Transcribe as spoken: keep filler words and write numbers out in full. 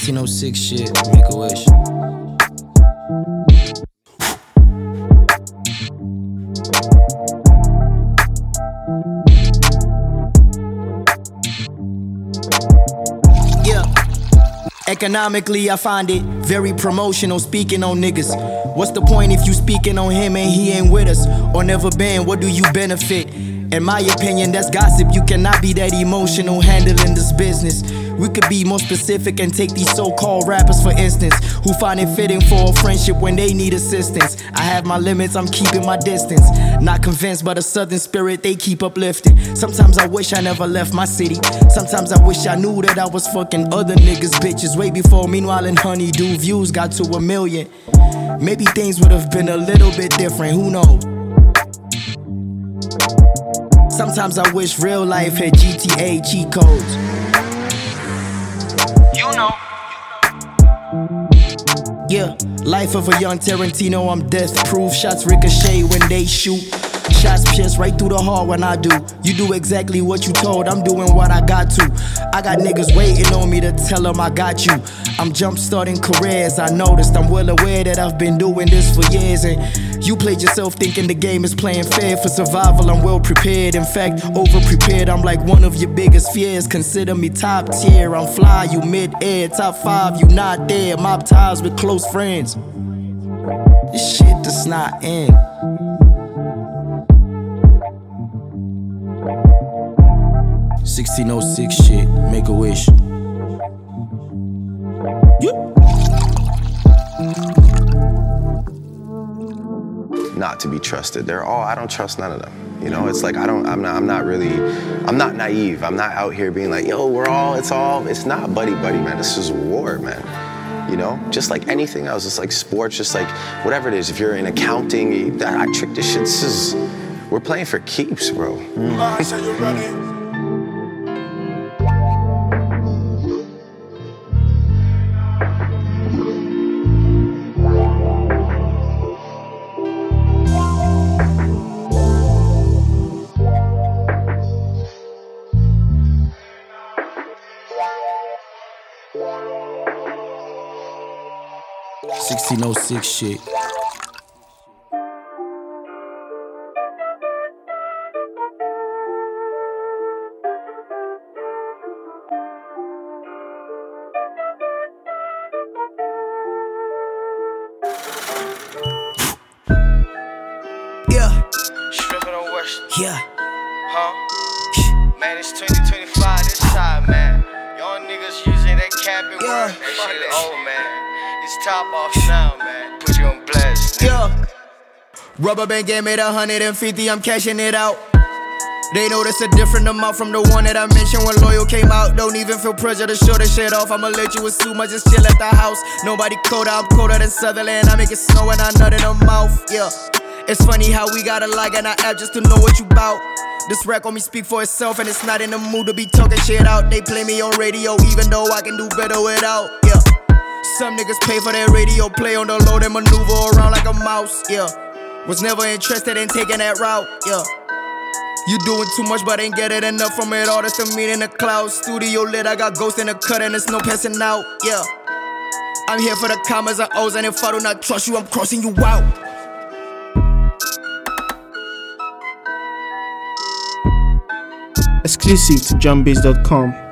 sixteen oh six shit, make a wish. Yeah. Economically, I find it very promotional, speaking on niggas. What's the point if you speaking on him and he ain't with us? Or never been, what do you benefit? In my opinion, that's gossip. You cannot be that emotional handling this business. We could be more specific and take these so-called rappers for instance, who find it fitting for a friendship when they need assistance. I have my limits, I'm keeping my distance. Not convinced by the southern spirit they keep uplifting. Sometimes I wish I never left my city. Sometimes I wish I knew that I was fucking other niggas' bitches way before. Meanwhile in Honeydew, views got to a million. Maybe things would have been a little bit different, who knows? Sometimes I wish real life had G T A cheat codes. You know. Yeah, life of a young Tarantino, I'm death proof. Shots ricochet when they shoot. Shots pierce right through the heart when I do. You do exactly what you told, I'm doing what I got to. I got niggas waiting on me to tell them I got you. I'm jump starting careers, I noticed. I'm well aware that I've been doing this for years. And you played yourself thinking the game is playing fair. For survival, I'm well prepared. In fact, over prepared, I'm like one of your biggest fears. Consider me top tier, I'm fly, you mid-air. Top five, you not there. Mob ties with close friends. This shit does not end. sixteen oh six shit, make a wish. Yeah. Not to be trusted. They're all, I don't trust none of them. You know, it's like I don't, I'm not, I'm not really, I'm not naive. I'm not out here being like, yo, we're all, it's all, it's not buddy buddy, man. This is war, man. You know, just like anything else. It's like sports, just like whatever it is. If you're in accounting, I, I trick this shit. This is, we're playing for keeps, bro. Mm. sixteen oh six shit. Yeah. Stripping on West. Yeah. Huh? Man, it's twenty twenty-five this side, man. Y'all niggas using that capping Yeah. word. That shit is old, man. It's top off now, man. Put you on blast. Yeah. Rubber band game made a hundred and fifty, I'm cashing it out. They notice a different amount from the one that I mentioned when Loyal came out. Don't even feel pressure to show the shit off. I'ma let you assume I just chill at the house. Nobody colder, I'm colder than Sutherland. I make it snow and I nut in the mouth. Yeah. It's funny how we gotta like an app just to know what you bout. This rap on me speak for itself and it's not in the mood to be talking shit out. They play me on radio even though I can do better without. Yeah. Some niggas pay for their radio play on the low, they maneuver around like a mouse. Yeah. Was never interested in taking that route. Yeah. You doing too much but ain't getting enough from it all. That's the meat in the clouds. Studio lit, I got ghosts in the cut and there's no passing out. Yeah. I'm here for the commas and O's, and if I do not trust you, I'm crossing you out. Exclusive to Jumbase dot com.